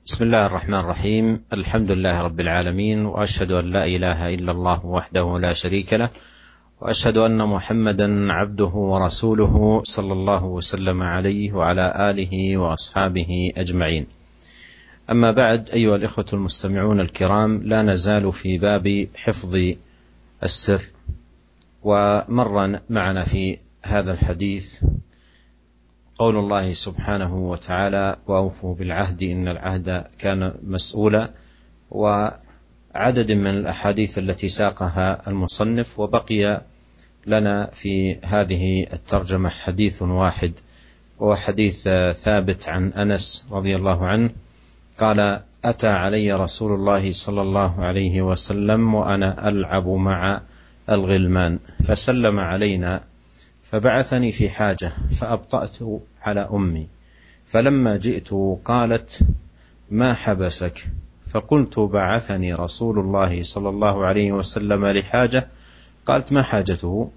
بسم الله الرحمن الرحيم. الحمد لله رب العالمين، وأشهد أن لا إله إلا الله وحده لا شريك له، وأشهد أن محمدا عبده ورسوله صلى الله وسلم عليه وعلى آله وأصحابه أجمعين. أما بعد، أيها الإخوة المستمعون الكرام، لا نزال في باب حفظ السر. ومر معنا في هذا الحديث قول الله سبحانه وتعالى: وأوفوا بالعهد إن العهد كان مسؤولا، وعدد من الأحاديث التي ساقها المصنف. وبقي لنا في هذه الترجمة حديث واحد، وهو حديث ثابت عن أنس رضي الله عنه قال: أتى علي رسول الله صلى الله عليه وسلم وأنا ألعب مع الغلمان فسلم علينا، فبعثني في حاجة فأبطأت على أمي، فلما جئت قالت: ما حبسك؟ فقلت: بعثني رسول الله صلى الله عليه وسلم لحاجة. قالت: ما حاجته؟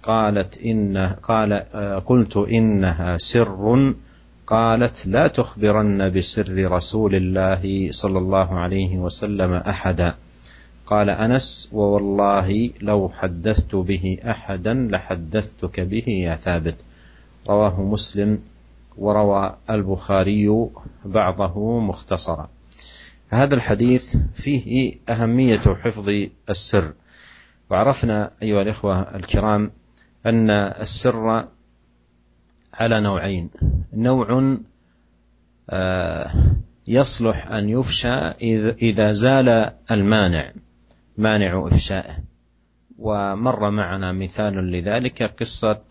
قلت: إنها سر. قالت: لا تخبرن بسر رسول الله صلى الله عليه وسلم أحدا. قال أنس: ووالله لو حدثت به أحدا لحدثتك به يا ثابت. رواه مسلم، وروى البخاري بعضه مختصرا. هذا الحديث فيه أهمية حفظ السر. وعرفنا أيها الإخوة الكرام أن السر على نوعين: نوع يصلح أن يفشى إذا زال مانع إفشائه، ومر معنا مثال لذلك قصة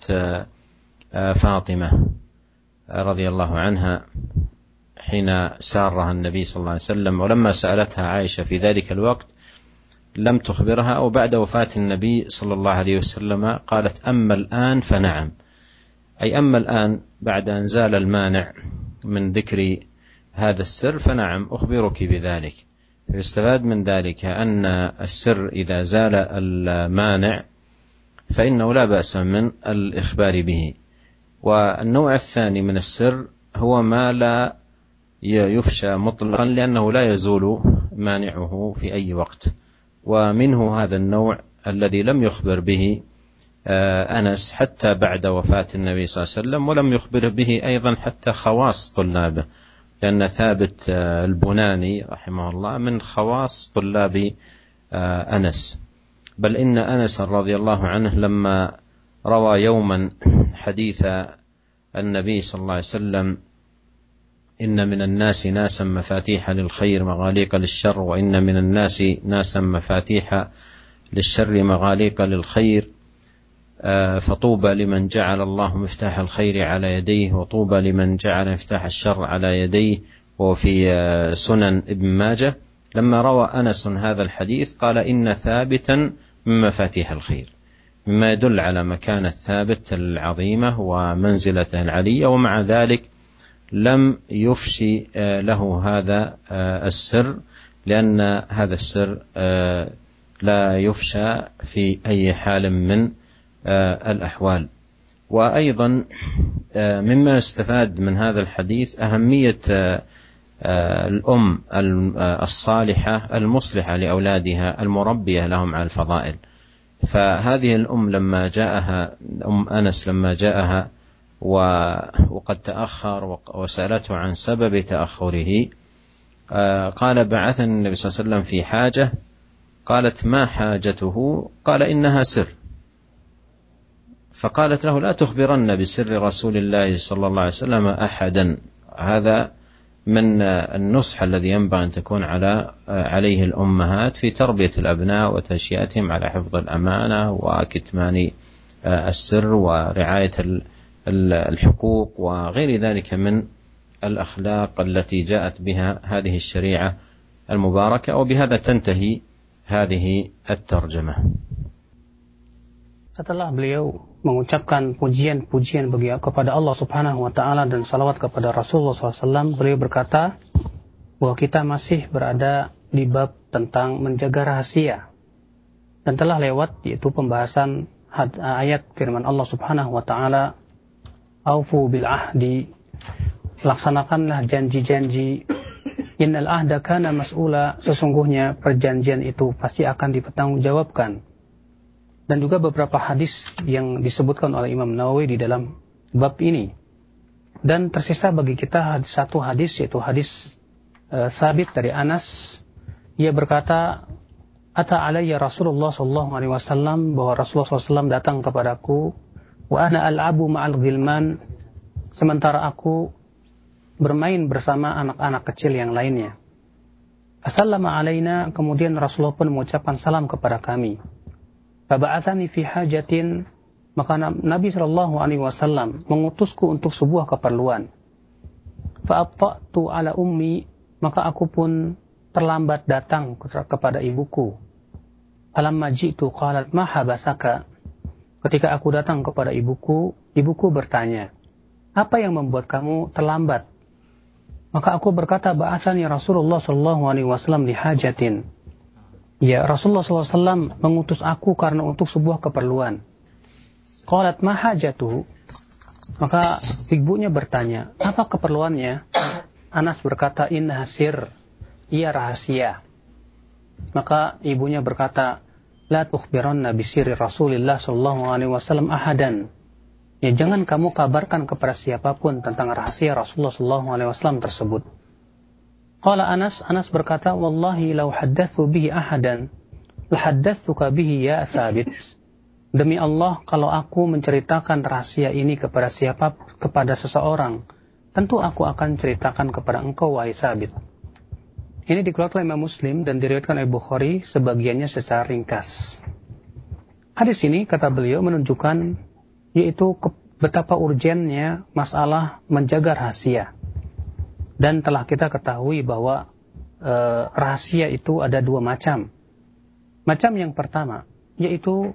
فاطمة رضي الله عنها حين سارها النبي صلى الله عليه وسلم، ولما سألتها عائشة في ذلك الوقت لم تخبرها، أو بعد وفاة النبي صلى الله عليه وسلم قالت: أما الآن فنعم، أي أما الآن بعد أن زال المانع من ذكر هذا السر فنعم أخبرك بذلك. يستفاد من ذلك أن السر إذا زال المانع فإنه لا بأس من الإخبار به. والنوع الثاني من السر هو ما لا يفشى مطلقا، لأنه لا يزول مانعه في أي وقت. ومنه هذا النوع الذي لم يخبر به أنس حتى بعد وفاة النبي صلى الله عليه وسلم، ولم يخبر به أيضا حتى خواص طلابه، لأن ثابت البناني رحمه الله من خواص طلاب أنس. بل إن أنس رضي الله عنه لما روى يوما حديث النبي صلى الله عليه وسلم: إن من الناس ناسا مفاتيح للخير مغاليق للشر، وإن من الناس ناسا مفاتيح للشر مغاليق للخير، فطوبى لمن جعل الله مفتاح الخير على يديه، وطوبى لمن جعل مفتاح الشر على يديه. وفي سنن ابن ماجه لما روى أنس هذا الحديث قال: إن ثابتا من مفاتيح الخير، مما يدل على مكانة ثابت العظيمة ومنزلته العلية. ومع ذلك لم يفشي له هذا السر، لأن هذا السر لا يفشى في أي حال من الأحوال. وأيضا مما يستفاد من هذا الحديث أهمية الأم الصالحة المصلحة لأولادها المربية لهم على الفضائل. فهذه الأم لما جاءها أم أنس لما جاءها وقد تأخر وسألته عن سبب تأخره، قال: بعثني النبي صلى الله عليه وسلم في حاجة. قالت: ما حاجته؟ قال: إنها سر. فقالت له: لا تخبرن بسر رسول الله صلى الله عليه وسلم أحدا. هذا من النصح الذي ينبغي أن تكون عليه الأمهات في تربية الأبناء وتنشئتهم على حفظ الأمانة وكتمان السر ورعاية الحقوق وغير ذلك من الأخلاق التي جاءت بها هذه الشريعة المباركة. وبهذا تنتهي هذه الترجمة. Setelah beliau mengucapkan pujian-pujian kepada Allah Subhanahu wa Ta'ala dan salawat kepada Rasulullah SAW, beliau berkata bahwa kita masih berada di bab tentang menjaga rahasia, dan telah lewat yaitu pembahasan ayat firman Allah Subhanahu wa Ta'ala: "Aufu bil ahdi", laksanakanlah janji-janji Innal ahda kana mas'ula, sesungguhnya perjanjian itu pasti akan dipertanggungjawabkan. Dan juga beberapa hadis yang disebutkan oleh Imam Nawawi di dalam bab ini. Dan tersisa bagi kita satu hadis, yaitu hadis Sabit dari Anas. Ia berkata, Ata alayya Rasulullah SAW, bahwa Rasulullah SAW datang kepadaku, wa ana al'abu ma'al ghilman, sementara aku bermain bersama anak-anak kecil yang lainnya. Assalamu alaina, kemudian Rasulullah pun mengucapkan salam kepada kami. Faba'athani fi hajatin, maka Nabi SAW mengutusku untuk sebuah keperluan. Fa'atta'tu ala ummi, maka aku pun terlambat datang kepada ibuku. Falamma ji'tu qalat ma habasaka, ketika aku datang kepada ibuku bertanya, apa yang membuat kamu terlambat? Maka aku berkata, ba'athani Rasulullah SAW li hajatin. Ya, Rasulullah SAW mengutus aku karena untuk sebuah keperluan. Qalat ma hajatuhu, maka ibunya bertanya, apa keperluannya? Anas berkata, inna sir, ia rahasia. Maka ibunya berkata, la tukhbiranna bisirri Rasulillah SAW ahadan. Ya, jangan kamu kabarkan kepada siapapun tentang rahasia Rasulullah SAW tersebut. Qala Anas berkata, wallahi law haddatsu bihi ahadan lahaddatsuka bihi ya Thabit. Demi Allah, kalau aku menceritakan rahasia ini kepada seseorang, tentu aku akan ceritakan kepada engkau, wahai Thabit. Ini dikeluarkan oleh Imam Muslim dan diriwayatkan oleh Bukhari, sebagiannya secara ringkas. Hadis ini, kata beliau, menunjukkan yaitu betapa urgennya masalah menjaga rahasia. Dan telah kita ketahui bahwa rahasia itu ada dua macam. Macam yang pertama, yaitu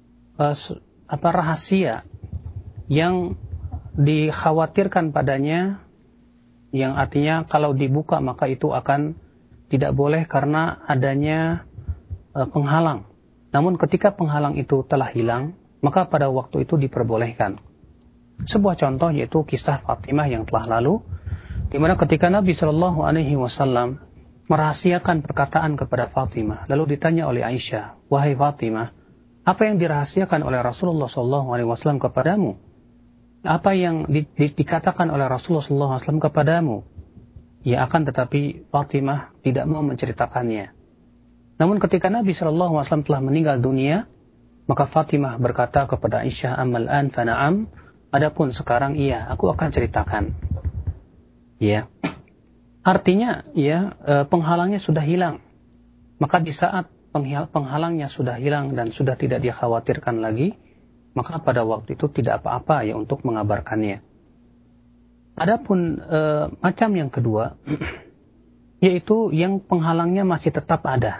rahasia yang dikhawatirkan padanya, yang artinya kalau dibuka maka itu akan tidak boleh karena adanya penghalang. Namun ketika penghalang itu telah hilang, maka pada waktu itu diperbolehkan. Sebuah contoh yaitu kisah Fatimah yang telah lalu, di mana ketika Nabi SAW merahasiakan perkataan kepada Fatimah, lalu ditanya oleh Aisyah, wahai Fatimah, apa yang dirahasiakan oleh Rasulullah SAW kepadamu? Apa yang dikatakan oleh Rasulullah SAW kepadamu? Ya, akan tetapi Fatimah tidak mau menceritakannya. Namun ketika Nabi SAW telah meninggal dunia, maka Fatimah berkata kepada Aisyah, amal an fana'am, adapun sekarang iya, aku akan ceritakan. Ya, artinya ya penghalangnya sudah hilang. Maka di saat penghalangnya sudah hilang dan sudah tidak dikhawatirkan lagi, maka pada waktu itu tidak apa-apa ya untuk mengabarkannya. Adapun macam yang kedua, yaitu yang penghalangnya masih tetap ada.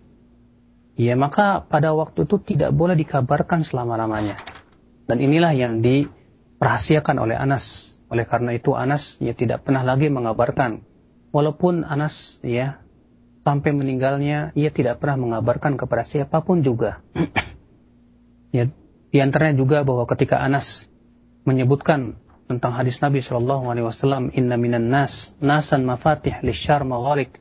Ya, maka pada waktu itu tidak boleh dikabarkan selama-lamanya. Dan inilah yang dirahasiakan oleh Anas. Oleh karena itu Anas ya tidak pernah lagi mengabarkan. Walaupun Anas ya sampai meninggalnya ia tidak pernah mengabarkan kepada siapapun juga. Ya, di antaranya juga bahwa ketika Anas menyebutkan tentang hadis Nabi SAW, inna minan nas nasan mafatih lisyar maghalik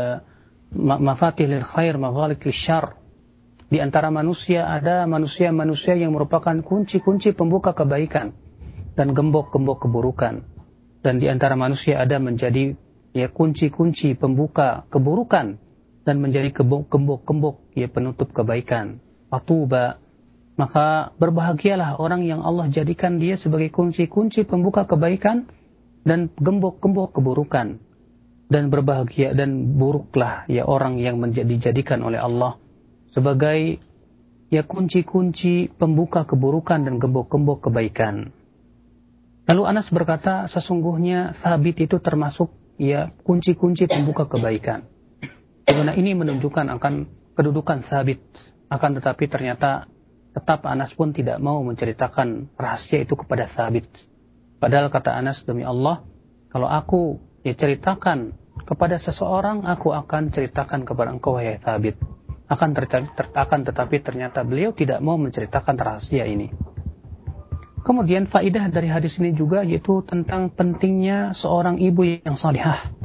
mafatih lil khair maghalik lisyar. Di antara manusia ada manusia-manusia yang merupakan kunci-kunci pembuka kebaikan dan gembok-gembok keburukan. Dan di antara manusia ada menjadi ya kunci-kunci pembuka keburukan dan menjadi gembok-gembok ya penutup kebaikan. Fatuba, maka berbahagialah orang yang Allah jadikan dia sebagai kunci-kunci pembuka kebaikan dan gembok-gembok keburukan. Dan berbahagia dan buruklah ya orang yang dijadikan oleh Allah sebagai ya kunci-kunci pembuka keburukan dan gembok-gembok kebaikan. Lalu Anas berkata, sesungguhnya Sabit itu termasuk ya kunci-kunci pembuka kebaikan. Karena ini menunjukkan akan kedudukan Sabit. Akan tetapi ternyata tetap Anas pun tidak mau menceritakan rahasia itu kepada Sabit. Padahal kata Anas, demi Allah, kalau aku ya ceritakan kepada seseorang, aku akan ceritakan kepada engkau, wahai Sabit. Akan tetapi ternyata beliau tidak mau menceritakan rahasia ini. Kemudian faidah dari hadis ini juga yaitu tentang pentingnya seorang ibu yang salihah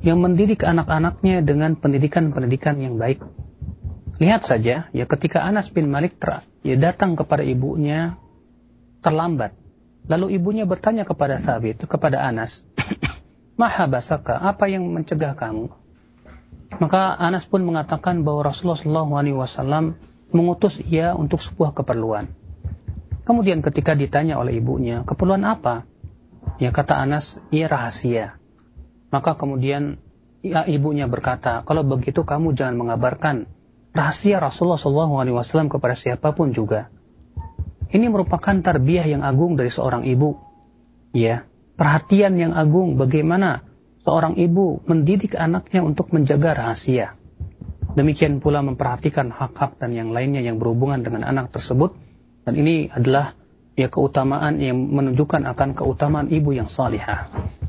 yang mendidik anak-anaknya dengan pendidikan-pendidikan yang baik. Lihat saja, ya ketika Anas bin Malik datang kepada ibunya terlambat. Lalu ibunya bertanya kepada Anas, "Mahabasaka, apa yang mencegah kamu?" Maka Anas pun mengatakan bahwa Rasulullah SAW mengutus ia untuk sebuah keperluan. Kemudian ketika ditanya oleh ibunya, "Keperluan apa?" Ya kata Anas, "Ia rahasia." Maka kemudian ibunya berkata, "Kalau begitu kamu jangan mengabarkan rahasia Rasulullah SAW kepada siapapun juga." Ini merupakan tarbiyah yang agung dari seorang ibu. Ya, perhatian yang agung bagaimana seorang ibu mendidik anaknya untuk menjaga rahasia. Demikian pula memperhatikan hak-hak dan yang lainnya yang berhubungan dengan anak tersebut. Dan ini adalah ya keutamaan yang menunjukkan akan keutamaan ibu yang salihah.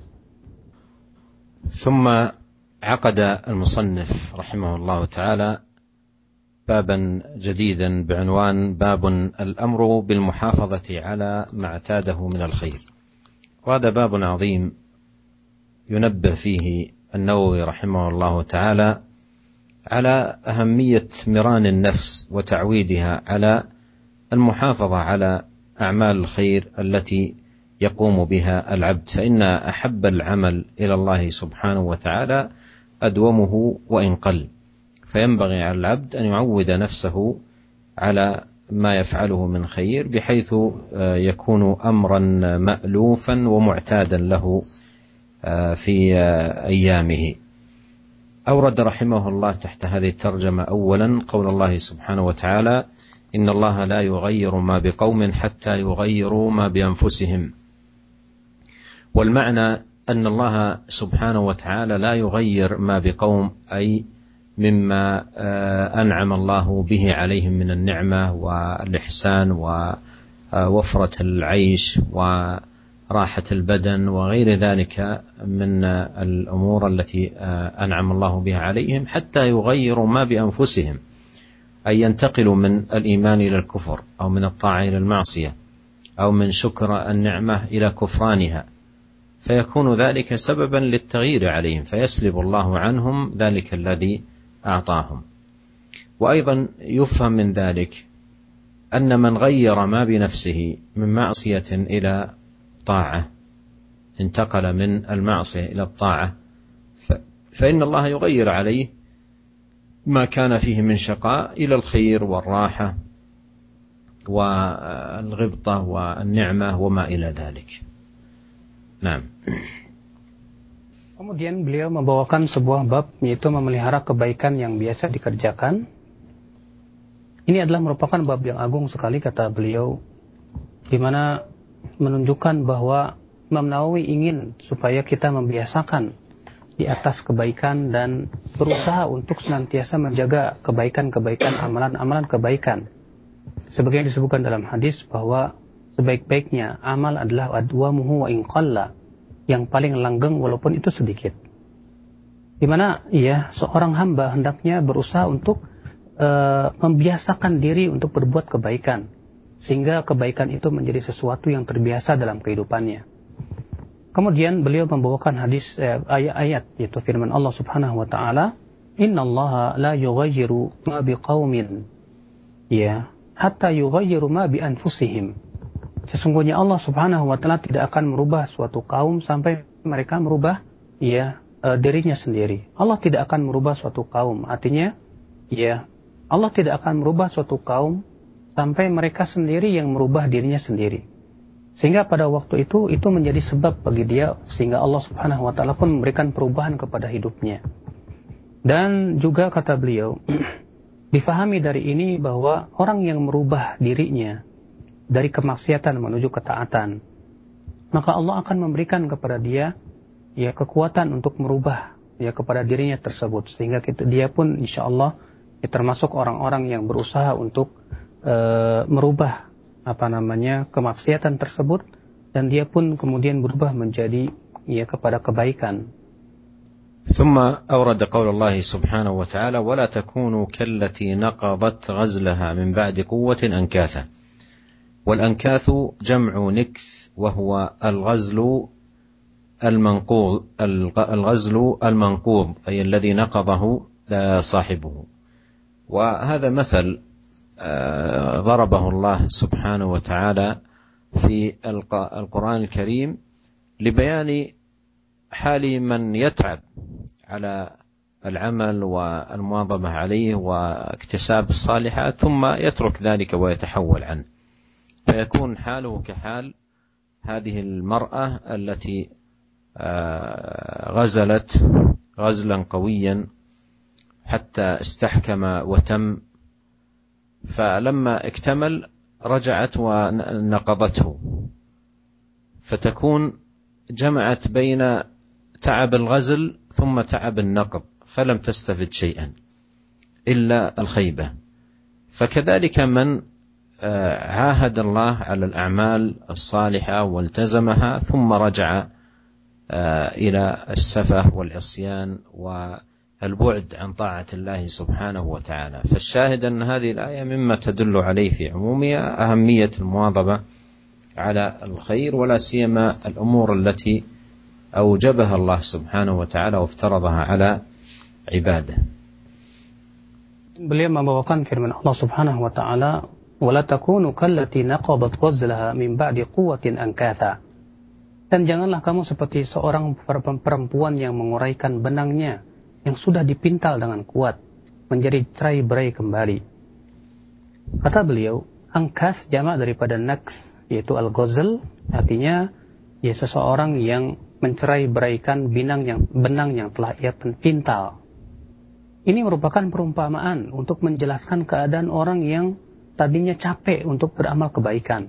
ثم عقد المصنف رحمه الله تعالى بابا جديدا بعنوان باب الأمر بالمحافظة على ما اعتاده من الخير. وهذا باب عظيم ينبه فيه النووي رحمه الله تعالى على أهمية مران النفس وتعويدها على المحافظة على أعمال الخير التي يقوم بها العبد، فإن أحب العمل إلى الله سبحانه وتعالى أدومه وإن قل، فينبغي على العبد أن يعود نفسه على ما يفعله من خير بحيث يكون أمرا مألوفا ومعتادا له في أيامه. أورد رحمه الله تحت هذه الترجمة أولا قول الله سبحانه وتعالى: إن الله لا يغير ما بقوم حتى يغيروا ما بأنفسهم. والمعنى أن الله سبحانه وتعالى لا يغير ما بقوم، أي مما أنعم الله به عليهم من النعمة والإحسان ووفرة العيش وراحة البدن وغير ذلك من الأمور التي أنعم الله بها عليهم، حتى يغيروا ما بأنفسهم، أي ينتقلوا من الإيمان إلى الكفر، أو من الطاعة إلى المعصية، أو من شكر النعمة إلى كفرانها، فيكون ذلك سببا للتغيير عليهم، فيسلب الله عنهم ذلك الذي أعطاهم. وأيضا يفهم من ذلك أن من غير ما بنفسه من معصية إلى طاعة، انتقل من المعصية إلى الطاعة، فإن الله يغير عليه ما كان فيه من شقاء إلى الخير والراحة والغبطة والنعمة وما إلى ذلك. نعم. Kemudian beliau membawakan sebuah bab, yaitu memelihara kebaikan yang biasa dikerjakan. Ini adalah merupakan bab yang agung sekali, kata beliau, di mana menunjukkan bahwa Imam Nawawi ingin supaya kita membiasakan di atas kebaikan dan berusaha untuk senantiasa menjaga kebaikan-kebaikan, amalan-amalan kebaikan. Sebagaimana disebutkan dalam hadis bahwa sebaik-baiknya amal adalah adwamuhu wa in qalla, yang paling langgeng walaupun itu sedikit. Di mana ya seorang hamba hendaknya berusaha untuk membiasakan diri untuk berbuat kebaikan, sehingga kebaikan itu menjadi sesuatu yang terbiasa dalam kehidupannya. Kemudian beliau membawakan hadis ayat-ayat, yaitu firman Allah Subhanahu wa taala, "Innallaha la yughayyiru ma biqaumin ya hatta yughayyiru ma bi anfusihim." Sesungguhnya Allah Subhanahu wa taala tidak akan merubah suatu kaum sampai mereka merubah dirinya sendiri. Allah tidak akan merubah suatu kaum. Artinya Allah tidak akan merubah suatu kaum sampai mereka sendiri yang merubah dirinya sendiri. Sehingga pada waktu itu menjadi sebab bagi dia, sehingga Allah Subhanahu wa taala pun memberikan perubahan kepada hidupnya. Dan juga kata beliau, difahami dari ini bahwa orang yang merubah dirinya dari kemaksiatan menuju ketaatan, maka Allah akan memberikan kepada dia kekuatan untuk merubah kepada dirinya tersebut, sehingga dia pun insya Allah termasuk orang-orang yang berusaha untuk merubah kemaksiatan tersebut, dan dia pun kemudian berubah menjadi kepada kebaikan. ثم أورد قول الله سبحانه وتعالى: ولا تكونوا كالتي نقضت غزلها من بعد قوة أنكاثا. والأنكاث جمع نكث، وهو الغزل الغزل المنقوض أي الذي نقضه صاحبه. وهذا مثل ضربه الله سبحانه وتعالى في القرآن الكريم لبيان حال من يتعب على العمل والمواظبة عليه واكتساب الصالحات ثم يترك ذلك ويتحول عنه، فيكون حاله كحال هذه المرأة التي غزلت غزلا قويا حتى استحكم وتم، فلما اكتمل رجعت ونقضته، فتكون جمعت بين تعب الغزل ثم تعب النقض، فلم تستفد شيئا إلا الخيبة. فكذلك من عاهد الله على الأعمال الصالحة والتزمها ثم رجع إلى السفه والعصيان والبعد عن طاعة الله سبحانه وتعالى. فالشاهد أن هذه الآية مما تدل عليه في عمومها أهمية المواظبة على الخير، ولا سيما الأمور التي أوجبها الله سبحانه وتعالى وافترضها على عباده. Beliau membawakan firman Allah Subhanahu wa taala, "Wala takunu kallati naqadat ghazlaha min ba'di quwwatin ankatha." Dan janganlah kamu seperti seorang perempuan yang menguraikan benangnya yang sudah dipintal dengan kuat menjadi cerai-berai kembali. Kata beliau, angkas jamak daripada naks, yaitu al-ghazl, artinya ya seseorang yang mencerai-beraikan benang yang telah ia pintal. Ini merupakan perumpamaan untuk menjelaskan keadaan orang yang tadinya capek untuk beramal kebaikan.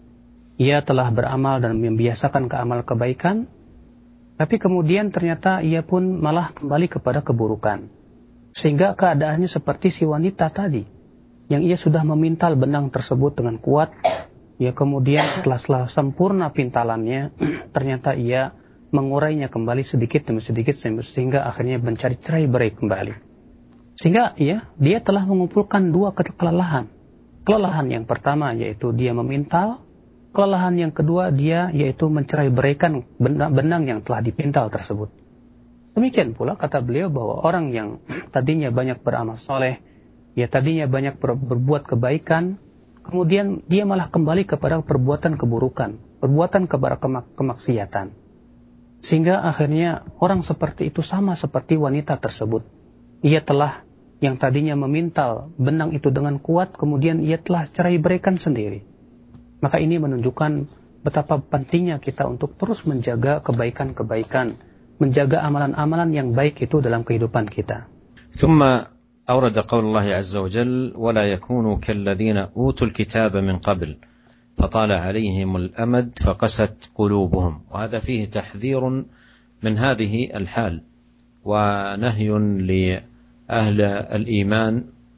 Ia telah beramal dan membiasakan ke amal kebaikan, tapi kemudian ternyata ia pun malah kembali kepada keburukan. Sehingga keadaannya seperti si wanita tadi, yang ia sudah memintal benang tersebut dengan kuat, ya kemudian setelah sempurna pintalannya, ternyata ia mengurainya kembali sedikit demi sedikit sehingga akhirnya mencari cerai-berai kembali. Sehingga ya, dia telah mengumpulkan dua kelelahan. Kelelahan yang pertama yaitu dia memintal, kelelahan yang kedua dia yaitu mencerai-beraikan benang yang telah dipintal tersebut. Demikian pula kata beliau bahwa orang yang tadinya banyak beramal soleh, ya tadinya banyak berbuat kebaikan, kemudian dia malah kembali kepada perbuatan keburukan, perbuatan kepada kemaksiatan. Sehingga akhirnya orang seperti itu sama seperti wanita tersebut. Ia telah yang tadinya memintal benang itu dengan kuat, kemudian ia telah cerai-beraikan sendiri. Maka ini menunjukkan betapa pentingnya kita untuk terus menjaga kebaikan-kebaikan, menjaga amalan-amalan yang baik itu dalam kehidupan kita. ثم أورد قول الله عز وجل ولا يكونوا كالذين أوتوا الكتاب من قبل فطال عليهم الأمد فقست قلوبهم. وهذا فيه تحذير من هذه الحال ونهي لأهل الإيمان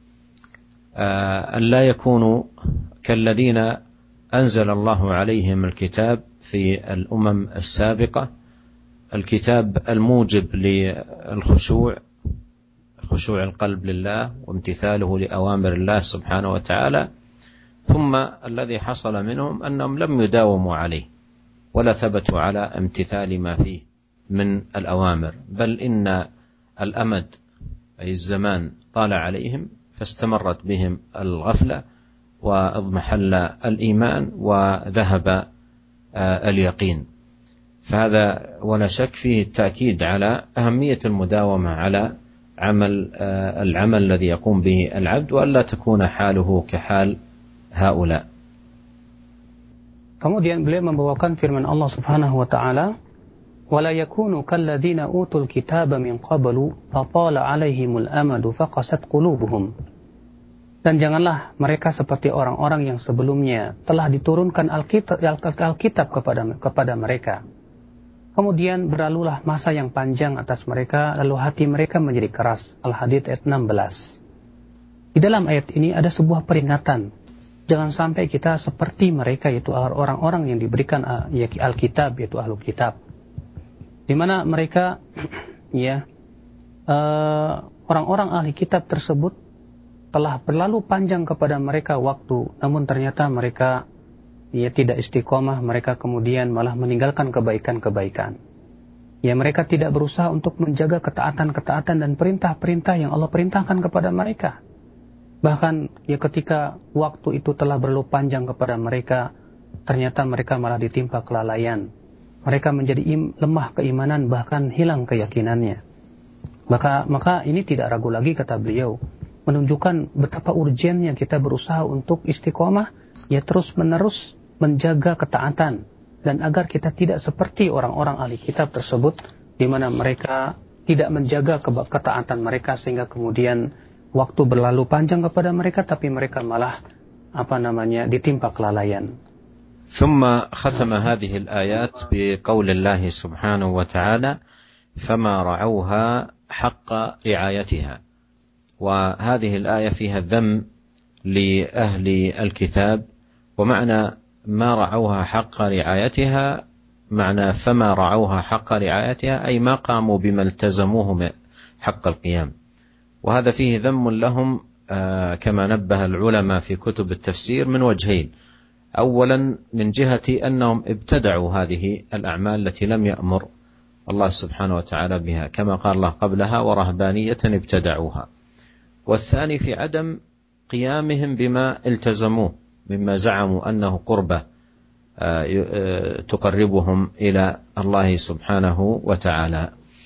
أن لا يكونوا كالذين أنزل الله عليهم الكتاب في الأمم السابقة، الكتاب الموجب للخشوع، خشوع القلب لله وامتثاله لأوامر الله سبحانه وتعالى، ثم الذي حصل منهم أنهم لم يداوموا عليه ولا ثبتوا على امتثال ما فيه من الأوامر، بل إن الأمد أي الزمان طال عليهم فاستمرت بهم الغفلة واضمحل الإيمان وذهب اليقين. فهذا ولا شك فيه التأكيد على أهمية المداومة على العمل الذي يقوم به العبد، وألا تكون حاله كحال هؤلاء. Kemudian beliau membawakan firman Allah Subhanahu wa taala, "Wala yakunu kalladzina utul kitaba min qablu fatala 'alaihimul amadu faqasat qulubuhum." Dan janganlah mereka seperti orang-orang yang sebelumnya telah diturunkan Alkitab kepada mereka. Kemudian berlalulah masa yang panjang atas mereka, lalu hati mereka menjadi keras. Al-Hadid ayat 16. Di dalam ayat ini ada sebuah peringatan. Jangan sampai kita seperti mereka, yaitu orang-orang yang diberikan Alkitab, yaitu Ahlul Kitab. Di mana mereka, orang-orang ahli kitab tersebut telah berlalu panjang kepada mereka waktu, namun ternyata mereka tidak istiqomah, mereka kemudian malah meninggalkan kebaikan-kebaikan. Ya, mereka tidak berusaha untuk menjaga ketaatan-ketaatan dan perintah-perintah yang Allah perintahkan kepada mereka. Bahkan ya ketika waktu itu telah berlalu panjang kepada mereka, ternyata mereka malah ditimpa kelalaian. Mereka menjadi lemah keimanan, bahkan hilang keyakinannya. Maka ini tidak ragu lagi, kata beliau, menunjukkan betapa urgennya kita berusaha untuk istiqomah, ya terus-menerus menjaga ketaatan, dan agar kita tidak seperti orang-orang ahli kitab tersebut, di mana mereka tidak menjaga ketaatan mereka, sehingga kemudian waktu berlalu panjang kepada mereka, tapi mereka malah ditimpa kelalaian. ثم ختم هذه الآيات بقول الله سبحانه وتعالى فما رعوها حق رعايتها. وهذه الآية فيها ذم لأهل الكتاب، ومعنى ما رعوها حق رعايتها معنى فما رعوها حق رعايتها أي ما قاموا بما التزموه حق القيام. وهذا فيه ذم لهم كما نبه العلماء في كتب التفسير من وجهين. أولا من جهة أنهم ابتدعوا هذه الأعمال التي لم يأمر الله سبحانه وتعالى بها، كما قال الله قبلها ورهبانية ابتدعوها. والثاني في عدم قيامهم بما التزموه مما زعموا أنه قربة تقربهم إلى الله سبحانه وتعالى.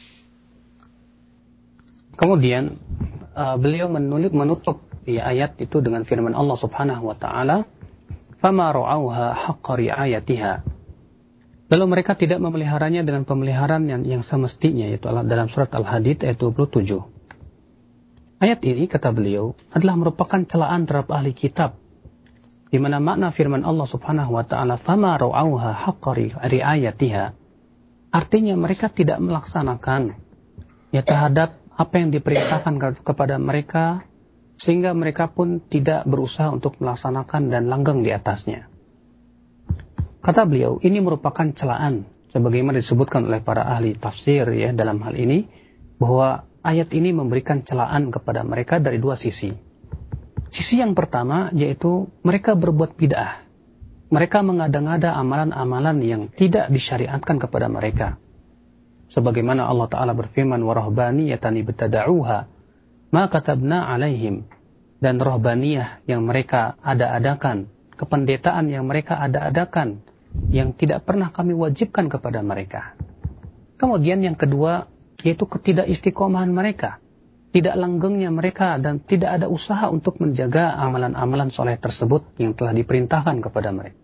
Kemudian beliau menutup ayat itu dengan firman Allah Subhanahu wa taala, "Fama ra'auha haqqa ri'ayatiha." Lalu mereka tidak memeliharanya dengan pemeliharaan yang semestinya, yaitu dalam surat Al-Hadid ayat 27. Ayat ini, kata beliau, adalah merupakan celaan terhadap ahli kitab, di mana makna firman Allah Subhanahu wa taala "Fama ra'auha haqqa ri'ayatiha" artinya mereka tidak melaksanakan terhadap apa yang diperintahkan kepada mereka, sehingga mereka pun tidak berusaha untuk melaksanakan dan langgeng di atasnya. Kata beliau, ini merupakan celaan, sebagaimana disebutkan oleh para ahli tafsir dalam hal ini, bahwa ayat ini memberikan celaan kepada mereka dari dua sisi. Sisi yang pertama yaitu mereka berbuat bid'ah. Mereka mengada-ngada amalan-amalan yang tidak disyariatkan kepada mereka. Sebagaimana Allah Ta'ala berfirman, وَرَهْبَانِيَةً ابْتَدَعُوهَا مَا كَتَبْنَا عَلَيْهِمْ, dan rohbaniyah yang mereka ada-adakan, kependetaan yang mereka ada-adakan, yang tidak pernah kami wajibkan kepada mereka. Kemudian yang kedua, yaitu ketidakistiqomahan mereka, tidak langgengnya mereka, dan tidak ada usaha untuk menjaga amalan-amalan soleh tersebut yang telah diperintahkan kepada mereka.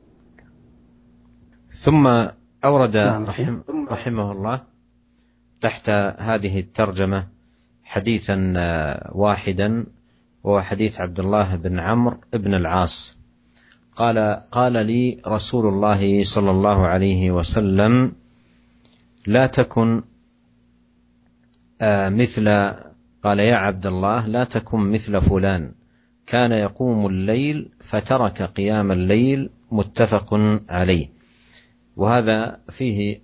ثم أورد رحمه الله تحت هذه الترجمة حديثا واحدا، وهو حديث عبد الله بن عمرو بن العاص قال لي رسول الله صلى الله عليه وسلم لا تكن قال يا عبد الله لا تكن مثل فلان كان يقوم الليل فترك قيام الليل متفق عليه. وهذا فيه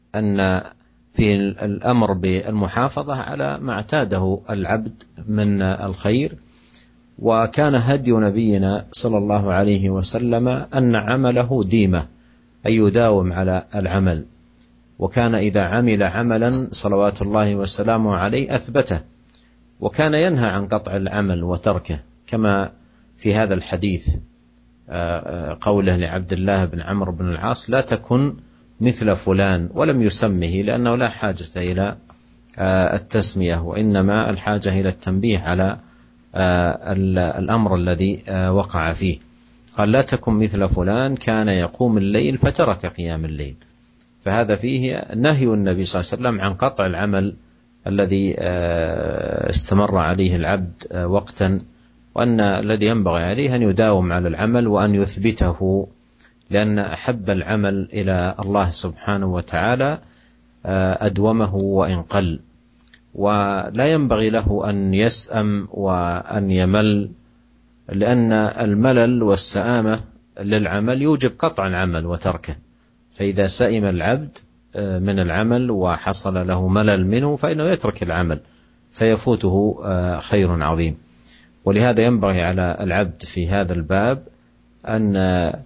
الأمر بالمحافظة على ما اعتاده العبد من الخير. وكان هدي نبينا صلى الله عليه وسلم أن عمله ديمة، أي يداوم على العمل، وكان إذا عمل عملا صلوات الله وسلامه عليه أثبته، وكان ينهى عن قطع العمل وتركه، كما في هذا الحديث قوله لعبد الله بن عمرو بن العاص لا تكن مثل فلان، ولم يسمه لأنه لا حاجة إلى التسمية، وإنما الحاجة إلى التنبيه على الأمر الذي وقع فيه. قال لا تكن مثل فلان كان يقوم الليل فترك قيام الليل، فهذا فيه نهي النبي صلى الله عليه وسلم عن قطع العمل الذي استمر عليه العبد وقتا، وأن الذي ينبغي عليه أن يداوم على العمل وأن يثبته، لأن أحب العمل إلى الله سبحانه وتعالى أدومه وإن قل، ولا ينبغي له أن يسأم وأن يمل، لأن الملل والسآمة للعمل يوجب قطع العمل وتركه. فإذا سئم العبد من العمل وحصل له ملل منه فإنه يترك العمل فيفوته خير عظيم. ولهذا ينبغي على العبد في هذا الباب أن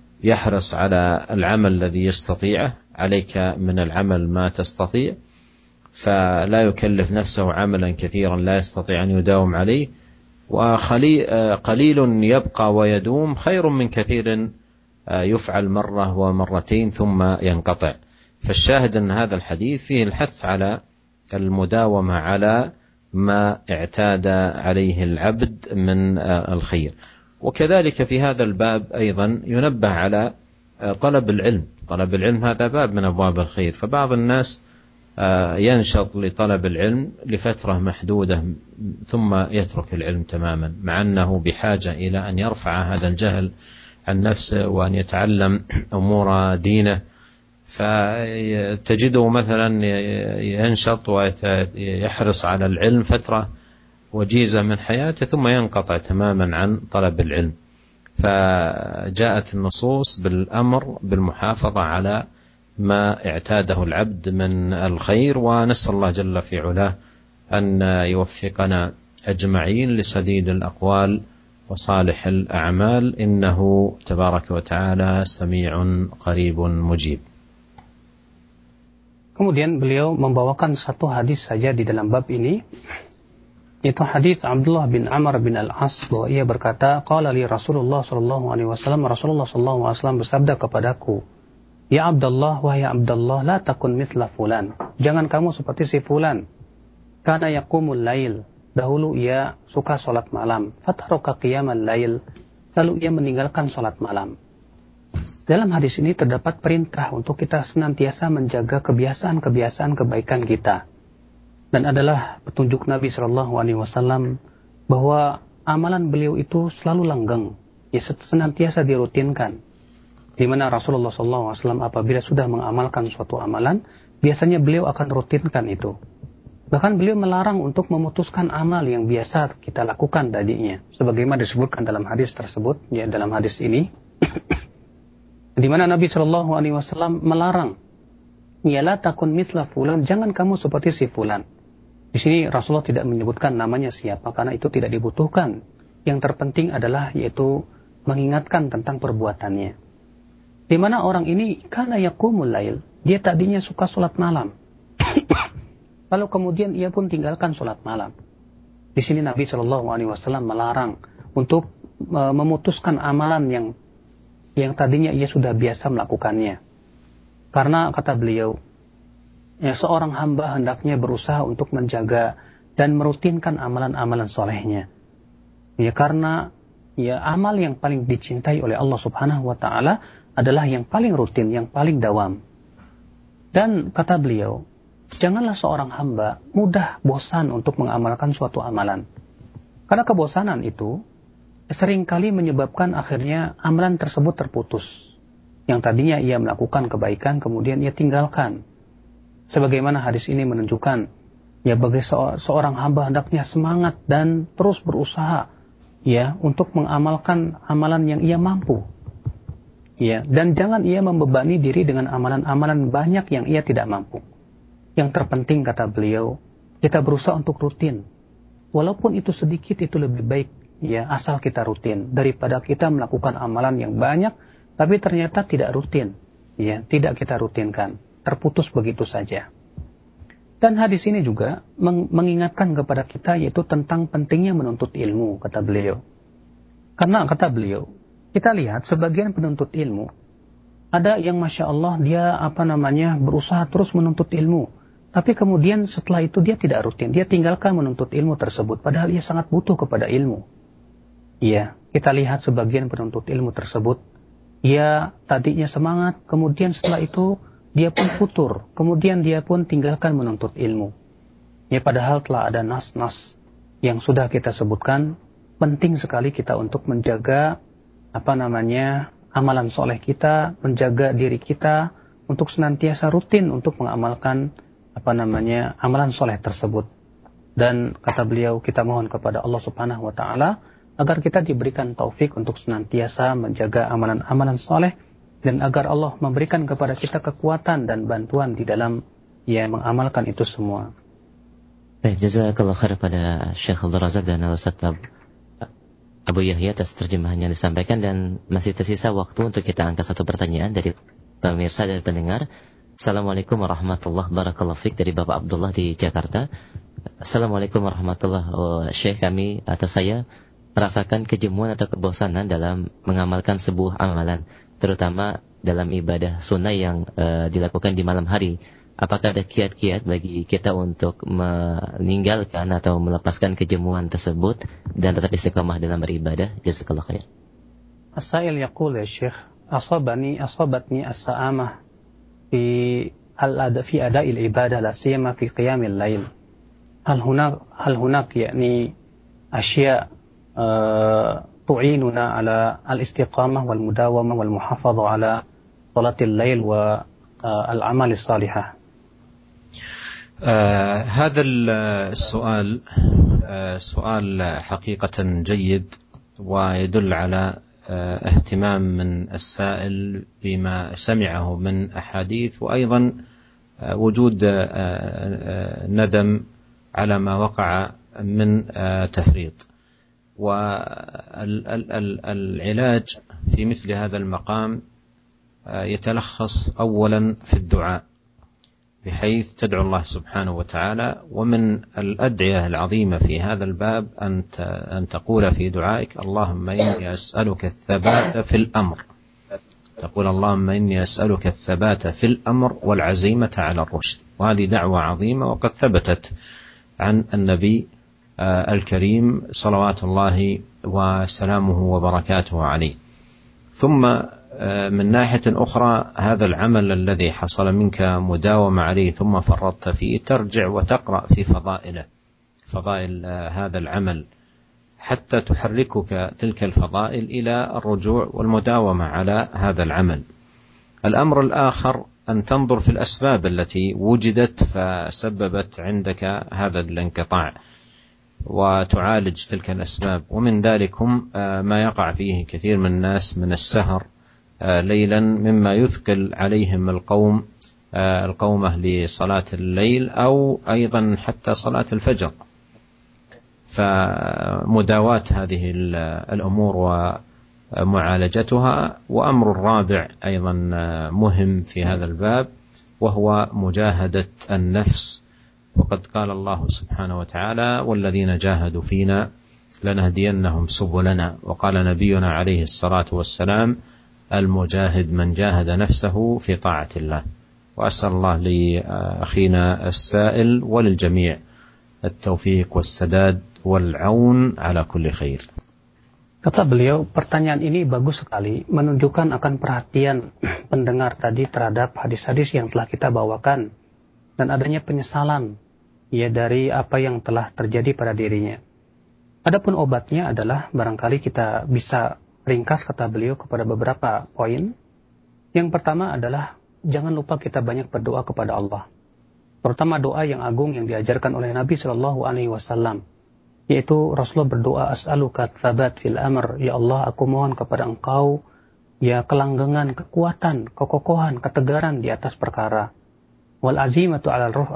يحرص على العمل الذي يستطيعه، عليك من العمل ما تستطيع، فلا يكلف نفسه عملا كثيرا لا يستطيع أن يداوم عليه، وقليل يبقى ويدوم خير من كثير يفعل مرة ومرتين ثم ينقطع. فالشاهد أن هذا الحديث فيه الحث على المداومة على ما اعتاد عليه العبد من الخير. وكذلك في هذا الباب أيضا ينبه على طلب العلم. طلب العلم هذا باب من أبواب الخير، فبعض الناس ينشط لطلب العلم لفترة محدودة ثم يترك العلم تماما، مع أنه بحاجة إلى أن يرفع هذا الجهل عن نفسه وأن يتعلم أمور دينه. فتجده مثلا ينشط ويحرص على العلم فترة وجيزة من حياته ثم ينقطع تماما عن طلب العلم. فجاءت النصوص بالأمر بالمحافظة على ما اعتاده العبد من الخير، ونسأل الله جل في علاه أن يوفقنا أجمعين لسديد الأقوال وصالح الأعمال، إنه تبارك وتعالى سميع قريب مجيب. Kemudian beliau membawakan satu hadis saja di dalam bab ini, yaitu hadis Abdullah bin Amr bin Al-As, bahwa ia berkata, qala li Rasulullah sallallahu alaihi wasallam, Rasulullah sallallahu alaihi wasallam bersabda kepadaku, ya Abdullah, wahai Abdullah, la takun mithla fulan, jangan kamu seperti si fulan, kana yaqumul lail, dahulu ia suka salat malam, fataraka qiyamal lail, lalu ia meninggalkan salat malam. Dalam hadis ini terdapat perintah untuk kita senantiasa menjaga kebiasaan-kebiasaan kebaikan kita. Dan adalah petunjuk Nabi SAW bahwa amalan beliau itu selalu langgeng, ya senantiasa dirutinkan. Di mana Rasulullah SAW apabila sudah mengamalkan suatu amalan, biasanya beliau akan rutinkan itu. Bahkan beliau melarang untuk memutuskan amal yang biasa kita lakukan tadinya. Sebagaimana disebutkan dalam hadis tersebut, ya dalam hadis ini, di mana Nabi SAW melarang, ya la takun misla fulan, jangan kamu seperti si fulan. Di sini Rasulullah tidak menyebutkan namanya siapa, karena itu tidak dibutuhkan. Yang terpenting adalah yaitu mengingatkan tentang perbuatannya. Di mana orang ini kana yaqumul lail, dia tadinya suka sholat malam. Lalu kemudian ia pun tinggalkan sholat malam. Di sini Nabi SAW melarang untuk memutuskan amalan yang tadinya ia sudah biasa melakukannya. Karena kata beliau, ya, seorang hamba hendaknya berusaha untuk menjaga dan merutinkan amalan-amalan solehnya. Ya, karena ya amal yang paling dicintai oleh Allah Subhanahu wa Ta'ala adalah yang paling rutin, yang paling dawam. Dan kata beliau, janganlah seorang hamba mudah bosan untuk mengamalkan suatu amalan. Karena kebosanan itu seringkali menyebabkan akhirnya amalan tersebut terputus. Yang tadinya ia melakukan kebaikan, kemudian ia tinggalkan. Sebagaimana hadis ini menunjukkan, ya bagi seorang hamba hendaknya semangat dan terus berusaha, ya untuk mengamalkan amalan yang ia mampu. Ya, dan jangan ia membebani diri dengan amalan-amalan banyak yang ia tidak mampu. Yang terpenting kata beliau, kita berusaha untuk rutin. Walaupun itu sedikit, itu lebih baik. Ya, asal kita rutin daripada kita melakukan amalan yang banyak tapi ternyata tidak rutin, ya, tidak kita rutinkan, terputus begitu saja. Dan hadis ini juga mengingatkan kepada kita yaitu tentang pentingnya menuntut ilmu, kata beliau. Karena kata beliau, kita lihat sebagian penuntut ilmu ada yang Masya Allah dia berusaha terus menuntut ilmu, tapi kemudian setelah itu dia tidak rutin, dia tinggalkan menuntut ilmu tersebut padahal ia sangat butuh kepada ilmu. Iya, kita lihat sebagian penuntut ilmu tersebut, ia tadinya semangat, kemudian setelah itu dia pun futur, kemudian dia pun tinggalkan menuntut ilmu. Ya, padahal telah ada nas-nas yang sudah kita sebutkan, penting sekali kita untuk menjaga amalan soleh kita, menjaga diri kita untuk senantiasa rutin untuk mengamalkan amalan soleh tersebut. Dan kata beliau, kita mohon kepada Allah Subhanahu wa Ta'ala agar kita diberikan taufik untuk senantiasa menjaga amalan-amalan soleh, dan agar Allah memberikan kepada kita kekuatan dan bantuan di dalam mengamalkan itu semua. Baik, jazakallah khair pada Syekh Abdul Razak dan Ustaz Abu Yahya atas terjemahan yang disampaikan, dan masih tersisa waktu untuk kita angkat satu pertanyaan dari pemirsa dan pendengar. Assalamualaikum warahmatullahi wabarakatuh. Dari Bapak Abdullah di Jakarta. Assalamualaikum warahmatullahi wabarakatuh. Syekh, kami atau saya merasakan kejemuan atau kebosanan dalam mengamalkan sebuah amalan, terutama dalam ibadah sunnah yang dilakukan di malam hari. Apakah ada kiat-kiat bagi kita untuk meninggalkan atau melepaskan kejemuan tersebut dan tetap istiqamah dalam beribadah? Jazakallah khair. As-sa'il yaqul ya Syekh, asabatni as-sa'amah في أداء العبادة لا سيما في قيام الليل. هل هناك يعني أشياء تعيننا على الاستقامة والمداومة والمحافظة على صلاة الليل والأعمال الصالحة؟ هذا السؤال سؤال حقيقة جيد، ويدل على اهتمام من السائل بما سمعه من أحاديث، وأيضا وجود ندم على ما وقع من تفريط. والعلاج في مثل هذا المقام يتلخص أولا في الدعاء، بحيث تدعو الله سبحانه وتعالى. ومن الأدعية العظيمة في هذا الباب أن تقول في دعائك: اللهم إني أسألك الثبات في الأمر. تقول: اللهم إني أسألك الثبات في الأمر والعزيمة على الرشد. وهذه دعوة عظيمة، وقد ثبتت عن النبي الكريم صلوات الله وسلامه وبركاته عليه. ثم من ناحية أخرى، هذا العمل الذي حصل منك مداومة عليه ثم فرطت فيه، ترجع وتقرأ في فضائل هذا العمل حتى تحركك تلك الفضائل إلى الرجوع والمداومة على هذا العمل. الأمر الآخر أن تنظر في الأسباب التي وجدت فسببت عندك هذا الانقطاع، وتعالج تلك الأسباب. ومن ذلك ما يقع فيه كثير من الناس من السهر ليلا، مما يثقل عليهم القومة لصلاة الليل، أو أيضا حتى صلاة الفجر. فمداواة هذه الأمور ومعالجتها. وأمر الرابع أيضا مهم في هذا الباب، وهو مجاهدة النفس. وقد قال الله سبحانه وتعالى: والذين جاهدوا فينا لنهدينهم سبلنا. وقال نبينا عليه الصلاة والسلام: المجاهد من جاهد نفسه في طاعة الله. وأسأل الله لأخينا السائل وللجميع التوفيق والسداد والعون على كل خير. Kata beliau, pertanyaan ini bagus sekali, menunjukkan akan perhatian pendengar tadi terhadap hadis-hadis yang telah kita bawakan dan adanya penyesalan dari apa yang telah terjadi pada dirinya. Adapun obatnya adalah, barangkali kita bisa ringkas kata beliau kepada beberapa poin. Yang pertama adalah jangan lupa kita banyak berdoa kepada Allah, terutama doa yang agung yang diajarkan oleh Nabi SAW, yaitu Rasulullah berdoa: as'aluka tsabat fil amr, ya Allah, aku mohon kepada engkau kelanggengan, kekuatan, kekokohan, ketegaran di atas perkara, wal azimatu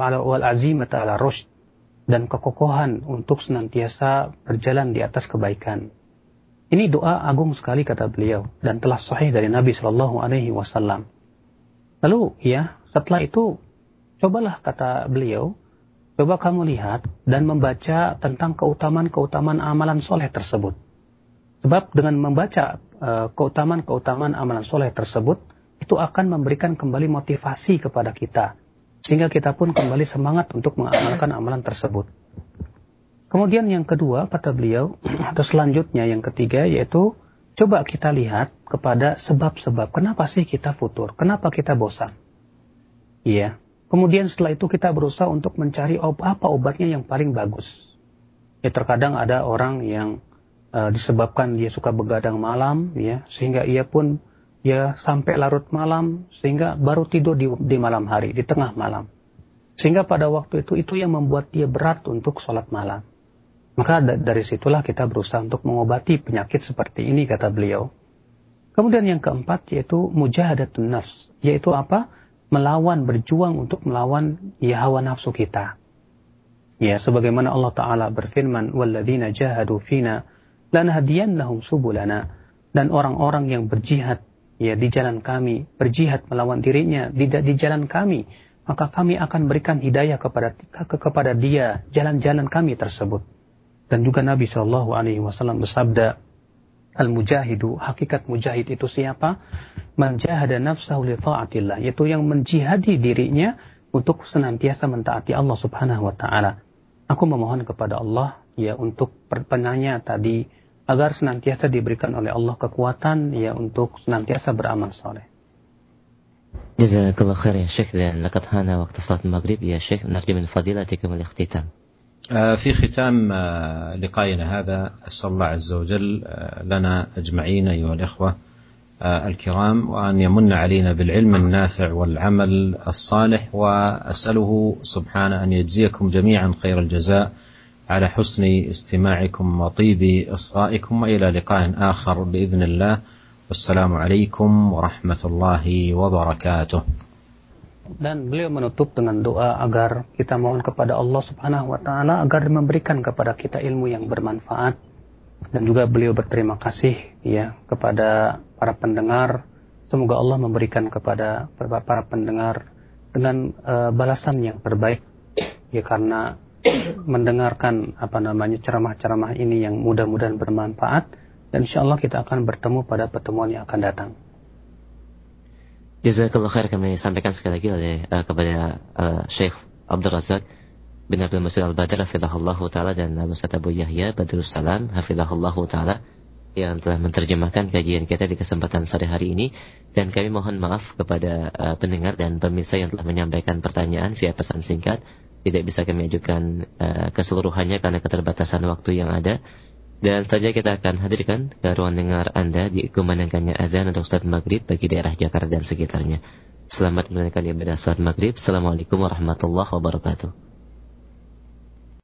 ala rushd, dan kekokohan untuk senantiasa berjalan di atas kebaikan. Ini doa agung sekali kata beliau, dan telah sahih dari Nabi SAW. Lalu setelah itu cobalah kata beliau, coba kamu lihat dan membaca tentang keutamaan-keutamaan amalan soleh tersebut. Sebab dengan membaca keutamaan-keutamaan amalan soleh tersebut, itu akan memberikan kembali motivasi kepada kita, sehingga kita pun kembali semangat untuk mengamalkan amalan tersebut. Kemudian yang kedua kata beliau, atau selanjutnya yang ketiga, yaitu coba kita lihat kepada sebab-sebab kenapa sih kita futur, kenapa kita bosan. Kemudian setelah itu kita berusaha untuk mencari apa obatnya yang paling bagus. Terkadang ada orang yang disebabkan dia suka begadang malam, sehingga ia pun sampai larut malam, sehingga baru tidur di malam hari, di tengah malam. Sehingga pada waktu itu yang membuat dia berat untuk sholat malam. Maka dari situlah kita berusaha untuk mengobati penyakit seperti ini kata beliau. Kemudian yang keempat yaitu mujahadatun nafs, yaitu apa? Berjuang untuk melawan hawa nafsu kita. Sebagaimana Allah Ta'ala berfirman, وَالَّذِينَ جَاهَدُوا فِينَا لَنَهْدِيَنَّهُمْ سُبُلَنَا, dan orang-orang yang berjihad ya di jalan kami, berjihad melawan dirinya di jalan kami, maka kami akan berikan hidayah kepada dia jalan-jalan kami tersebut. Dan juga Nabi SAW bersabda, al-mujahidu, hakikat mujahid itu siapa? Man jahada nafsahu li ta'atillah, yaitu yang menjihadi dirinya untuk senantiasa mentaati Allah Subhanahu wa taala. Aku memohon kepada Allah ya untuk penanya tadi agar senantiasa diberikan oleh Allah kekuatan ya untuk senantiasa beramal saleh. Jazakallah khair ya Syekh, dan laqad hana waqtu salat maghrib ya Syekh, narju min fadilatikum al-ikhtitam. في ختام لقائنا هذا أسأل الله عز وجل لنا أجمعين أيها الإخوة الكرام وأن يمن علينا بالعلم النافع والعمل الصالح، وأسأله سبحانه أن يجزيكم جميعا خير الجزاء على حسن استماعكم وطيب إصغائكم، وإلى لقاء آخر بإذن الله، والسلام عليكم ورحمة الله وبركاته. Dan beliau menutup dengan doa agar kita mohon kepada Allah Subhanahu wa taala agar memberikan kepada kita ilmu yang bermanfaat, dan juga beliau berterima kasih ya kepada para pendengar. Semoga Allah memberikan kepada para pendengar dengan balasan yang terbaik ya, karena mendengarkan ceramah-ceramah ini yang mudah-mudahan bermanfaat, dan insyaallah kita akan bertemu pada pertemuan yang akan datang. Jazakallah khair kami sampaikan sekali lagi kepada Syekh Abdul Razak bin Abdul Muhsin Al-Badr hafizahullah taala dan Ustaz Abu Yahya Badrus Salam hafizahullah taala yang telah menerjemahkan kajian kita di kesempatan sore hari ini. Dan kami mohon maaf kepada pendengar dan pemirsa yang telah menyampaikan pertanyaan via pesan singkat. Tidak bisa kami ajukan keseluruhannya karena keterbatasan waktu yang ada. Dan selanjutnya kita akan hadirkan ke ruang dengar Anda di kumandangkannya azan untuk salat maghrib bagi daerah Jakarta dan sekitarnya. Selamat menunaikan ibadah salat maghrib. Assalamualaikum warahmatullahi wabarakatuh.